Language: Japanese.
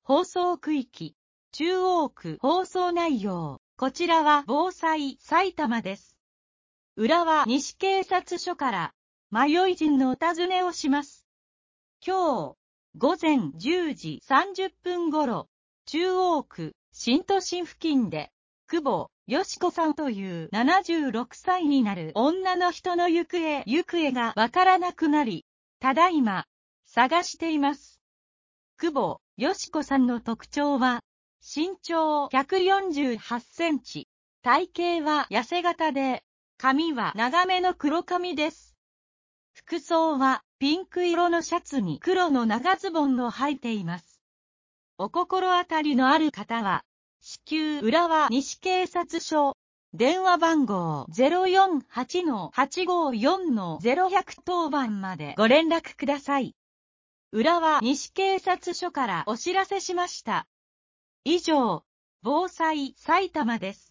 放送区域、中央区放送内容。こちらは防災埼玉です。浦和西警察署から迷い人のお尋ねをします。今日午前10時30分頃、中央区新都心付近で久保よし子さんという76歳になる女の人の行方がわからなくなり、ただいま探しています。久保よし子さんの特徴は、身長148センチ、体型は痩せ型で、髪は長めの黒髪です。服装はピンク色のシャツに黒の長ズボンを履いています。お心当たりのある方は、至急浦和西警察署、電話番号 048-854-0100 当番までご連絡ください。浦和西警察署からお知らせしました。以上、防災埼玉です。